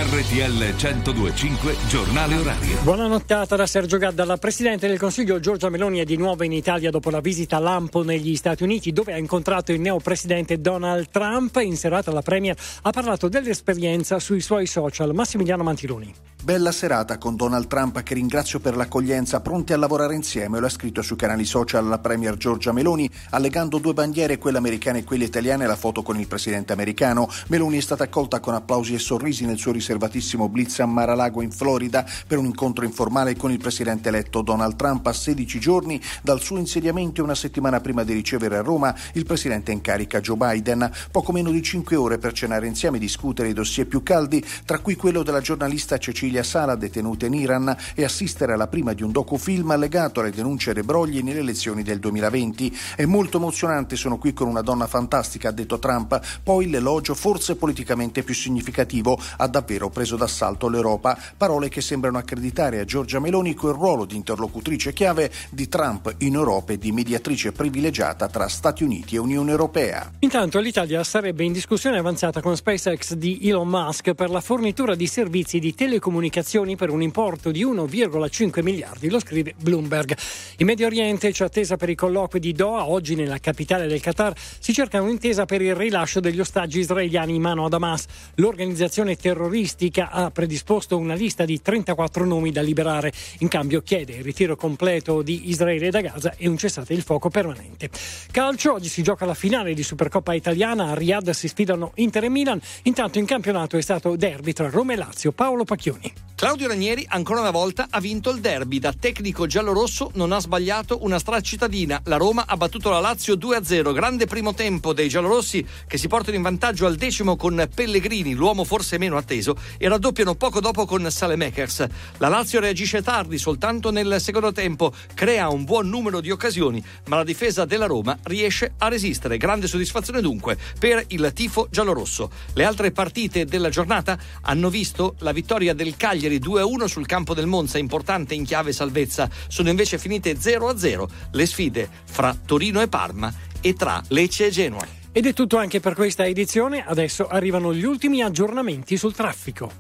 RTL 102.5 Giornale Orario. Buona nottata da Sergio Gadda. La Presidente del Consiglio Giorgia Meloni è di nuovo in Italia dopo la visita a Lampo negli Stati Uniti, dove ha incontrato il neopresidente Donald Trump. In serata la Premier ha parlato dell'esperienza sui suoi social. Massimiliano Mantiloni. Bella serata con Donald Trump, che ringrazio per l'accoglienza, pronti a lavorare insieme, lo ha scritto sui canali social la Premier Giorgia Meloni, allegando due bandiere, quella americana e quella italiana, e la foto con il presidente americano. Meloni è stata accolta con applausi e sorrisi nel suo riservatissimo blitz a Mar-a-Lago in Florida per un incontro informale con il presidente eletto Donald Trump a 16 giorni dal suo insediamento e una settimana prima di ricevere a Roma il presidente in carica Joe Biden. Poco meno di 5 ore per cenare insieme e discutere i dossier più caldi, tra cui quello della giornalista Cecilia Sala, detenuta in Iran, e assistere alla prima di un docufilm legato alle denunce e brogli nelle elezioni del 2020. È molto emozionante, sono qui con una donna fantastica, ha detto Trump. Poi l'elogio, forse politicamente più significativo, ha davvero preso d'assalto l'Europa. Parole che sembrano accreditare a Giorgia Meloni quel ruolo di interlocutrice chiave di Trump in Europa e di mediatrice privilegiata tra Stati Uniti e Unione Europea. Intanto l'Italia sarebbe in discussione avanzata con SpaceX di Elon Musk per la fornitura di servizi di telecomunicazioni per un importo di 1,5 miliardi, lo scrive Bloomberg. In Medio Oriente c'è attesa per i colloqui di Doha. Oggi nella capitale del Qatar si cerca un'intesa per il rilascio degli ostaggi israeliani in mano ad Hamas. L'organizzazione terroristica ha predisposto una lista di 34 nomi da liberare. In cambio chiede il ritiro completo di Israele da Gaza e un cessate il fuoco permanente. Calcio, oggi si gioca la finale di Supercoppa italiana. A Riyadh si sfidano Inter e Milan. Intanto in campionato è stato derby tra Roma e Lazio. Paolo Pacchioni. Claudio Ranieri ancora una volta ha vinto il derby. Da tecnico giallorosso non ha sbagliato una straccittadina. La Roma ha battuto la Lazio 2-0. Grande primo tempo dei giallorossi, che si portano in vantaggio al 10° con Pellegrini, l'uomo forse meno atteso, e raddoppiano poco dopo con Saelemaekers. La Lazio reagisce tardi, soltanto nel secondo tempo crea un buon numero di occasioni, ma la difesa della Roma riesce a resistere. Grande soddisfazione dunque per il tifo giallorosso. Le altre partite della giornata hanno visto la vittoria del Cagliari 2-1 sul campo del Monza, importante in chiave salvezza. Sono invece finite 0-0 le sfide fra Torino e Parma e tra Lecce e Genoa. Ed è tutto anche per questa edizione. Adesso arrivano gli ultimi aggiornamenti sul traffico.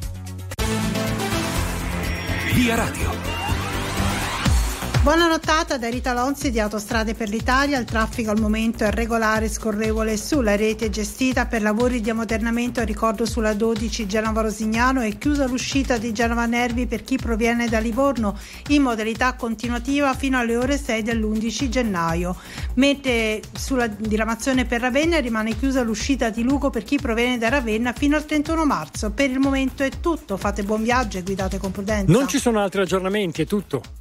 Via Radio. Buona nottata da Rita Lonzi di Autostrade per l'Italia. Il traffico al momento è regolare e scorrevole sulla rete gestita per lavori di ammodernamento. Ricordo sulla 12 Genova-Rosignano è chiusa l'uscita di Genova Nervi per chi proviene da Livorno in modalità continuativa fino alle ore 6 dell'11 gennaio. Mentre sulla diramazione per Ravenna rimane chiusa l'uscita di Lugo per chi proviene da Ravenna fino al 31 marzo. Per il momento è tutto. Fate buon viaggio e guidate con prudenza. Non ci sono altri aggiornamenti, è tutto.